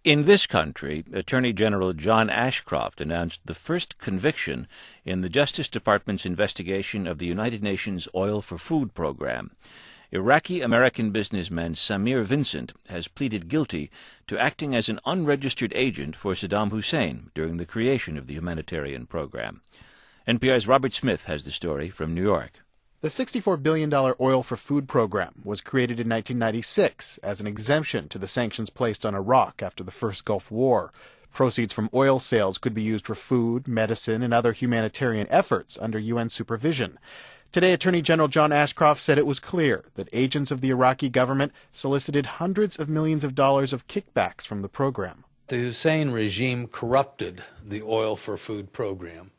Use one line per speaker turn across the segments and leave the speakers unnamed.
In this country, Attorney General John Ashcroft announced the first conviction in the Justice Department's investigation of the United Nations Oil for Food program. Iraqi-American businessman Samir Vincent has pleaded guilty to acting as an unregistered agent for Saddam Hussein during the creation of the humanitarian program. NPR's Robert Smith has the story from New York.
The $64 billion Oil for Food program was created in 1996 as an exemption to the sanctions placed on Iraq after the first Gulf War. Proceeds from oil sales could be used for food, medicine, and other humanitarian efforts under UN supervision. Today, Attorney General John Ashcroft said it was clear that agents of the Iraqi government solicited hundreds of millions of dollars of kickbacks from the program.
The Hussein regime corrupted the Oil for Food program,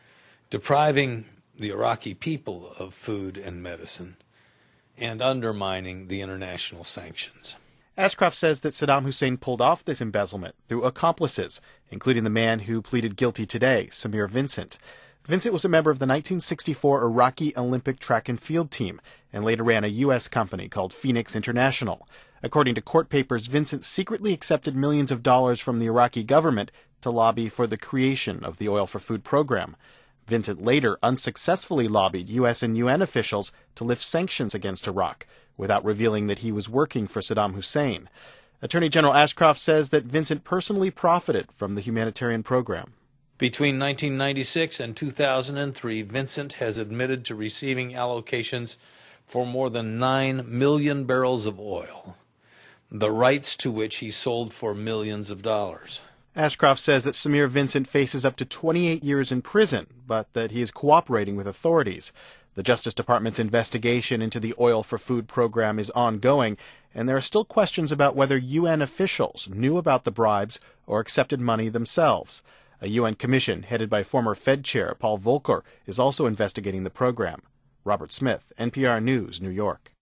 depriving the Iraqi people of food and medicine, and undermining the international sanctions.
Ashcroft says that Saddam Hussein pulled off this embezzlement through accomplices, including the man who pleaded guilty today, Samir Vincent. Vincent was a member of the 1964 Iraqi Olympic track and field team and later ran a U.S. company called Phoenix International. According to court papers, Vincent secretly accepted millions of dollars from the Iraqi government to lobby for the creation of the Oil for Food program. Vincent later unsuccessfully lobbied U.S. and UN officials to lift sanctions against Iraq, without revealing that he was working for Saddam Hussein. Attorney General Ashcroft says that Vincent personally profited from the humanitarian program.
Between 1996 and 2003, Vincent has admitted to receiving allocations for more than 9 million barrels of oil, the rights to which he sold for millions of dollars.
Ashcroft says that Samir Vincent faces up to 28 years in prison, but that he is cooperating with authorities. The Justice Department's investigation into the Oil for Food program is ongoing, and there are still questions about whether UN officials knew about the bribes or accepted money themselves. A UN commission headed by former Fed Chair Paul Volcker is also investigating the program. Robert Smith, NPR News, New York.